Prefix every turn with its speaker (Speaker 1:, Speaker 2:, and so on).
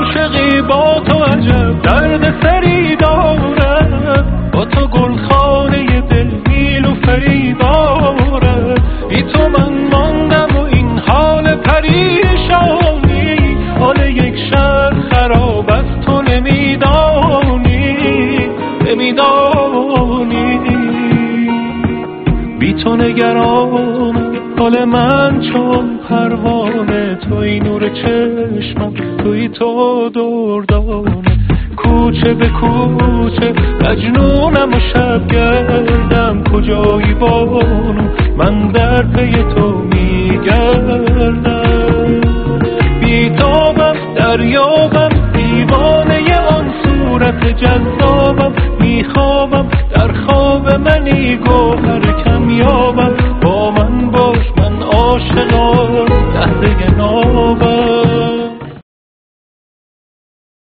Speaker 1: عاشقی با تو عجب درد سری دارد، با تو گلخانه دل نیل و فریبارد. بی تو من ماندم و این حال پریشانی، حال یک شهر خراب از تو نمیدانی. بی تو نگرانم حال من چون پروانه، توی نور چشمم توی تو دردانه. کوچه به کوچه مجنونم و شب گردم، کجایی بانو من در پی تو میگردم. بیتابم دریابم دیوانه آن صورت جذابم، میخوابم در خواب منی گوهر کمیابم. با من باش من عاشقم لحظه نابم.